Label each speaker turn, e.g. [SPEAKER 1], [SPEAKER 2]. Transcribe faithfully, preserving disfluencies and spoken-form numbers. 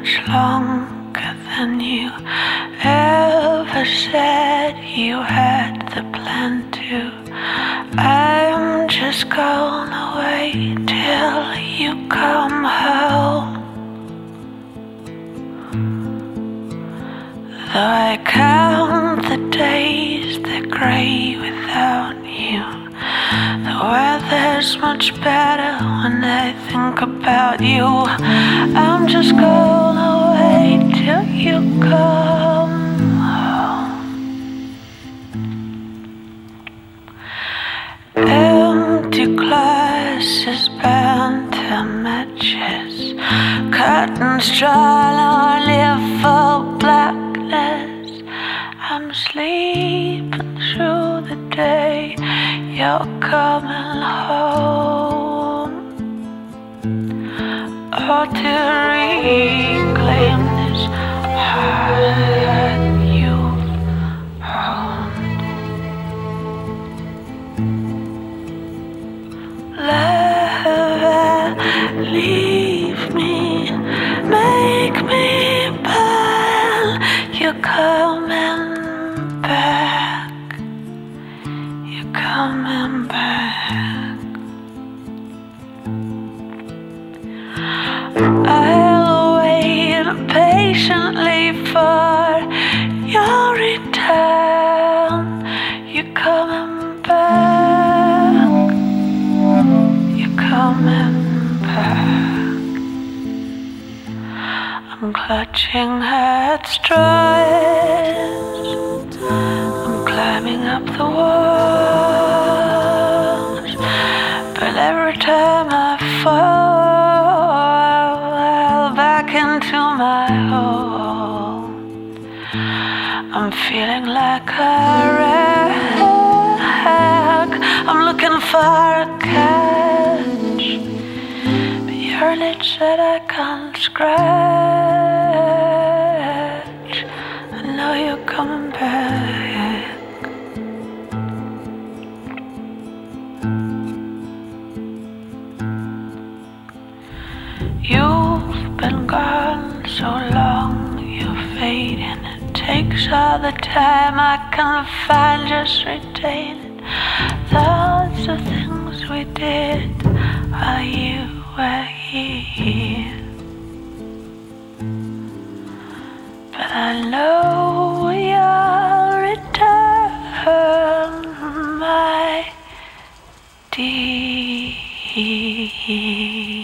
[SPEAKER 1] much longer than you ever said you had the plan to. I'm just gonna wait till you come home. Though I count the days, they're grey without you. The weather's much better when I think about you. I'm just gonna wait till you come home. Empty glasses, burnt matches, curtains drawn only for blackness. I'm sleeping through the day, you're coming home. Or to reclaim this heart you've owned. Love, leave me, make me burn. You're coming back, you're coming back. I'll wait patiently for your return. You're coming back, you're coming back. I'm clutching at straws, I'm climbing up the walls, but every time I fall back into my hole, I'm feeling like a wreck. I'm looking for a catch, but your lips that I can't scratch. I know you're coming back. You've been gone so long, you're fading. It takes all the time I can find, just retain it. Thoughts of things we did while you were here. But I know you'll return, my dear.